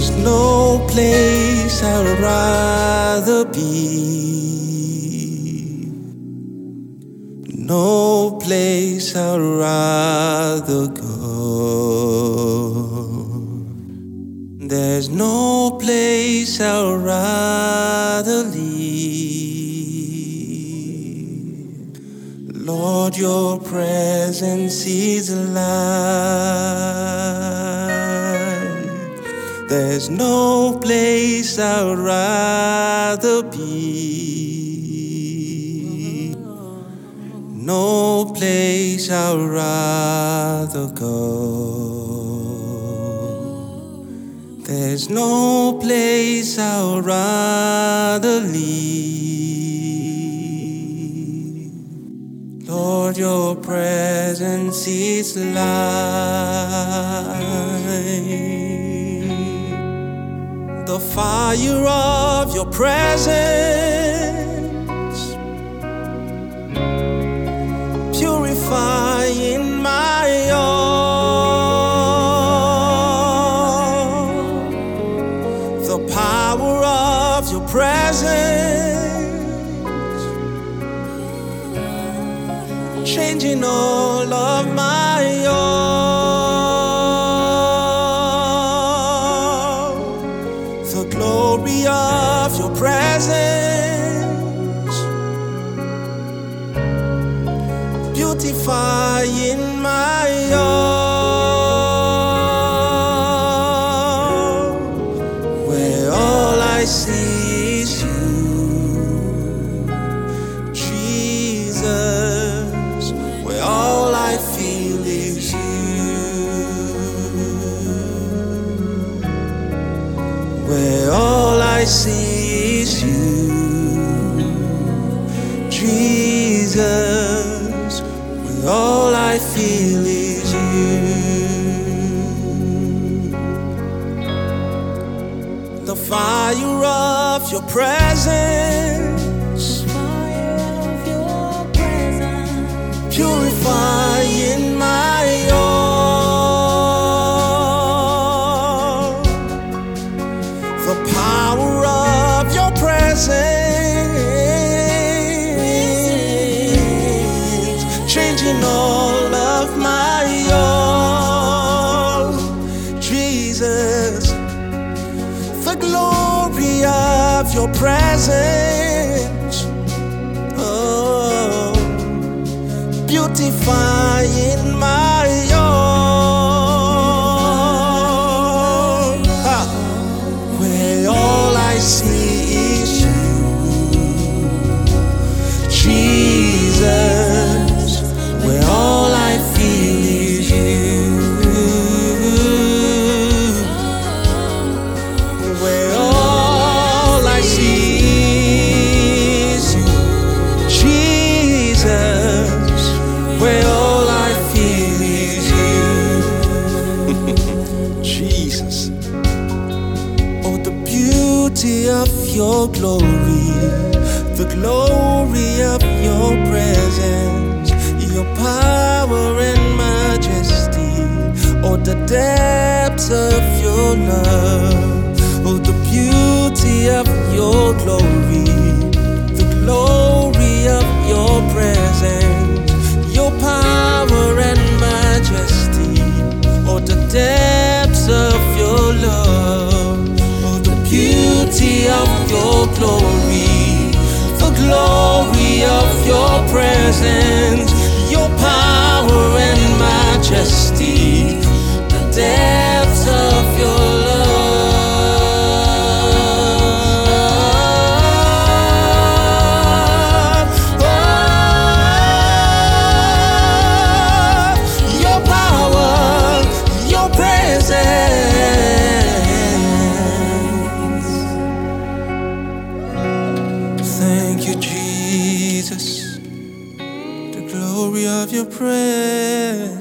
There's no place I'd rather be, no place I'd rather go. There's no place I'd rather leave. Lord, your presence is alive. There's no place I'd rather be, no place I'd rather go. There's no place I'd rather leave. Lord, your presence is light. The fire of your presence purifying my all. The power of your presence changing all of my all. The glory of your presence beautifying my all. Where all I see is you, Jesus. Where all I feel is you. Where all I see is you, Jesus. Where all I feel is you. The fire of your presence purifying my all. The power of your presence changing all of my all. Jesus, the glory of your presence, oh, beautifying my all. Where all I see is you, Jesus. Where all I feel is you. Where all I see is you, Jesus. Where all I feel is you. Jesus. Oh, the beauty of your glory, the glory of your presence, your power and majesty. Oh, the depths of your love. Oh, the beauty of your glory, the glory of your presence, your power and majesty. Oh, the depths of your love. Oh, the beauty of your glory, the glory of your presence, your power and majesty. The depths of your love. Your power, your presence. Thank you, Jesus. The glory of your presence.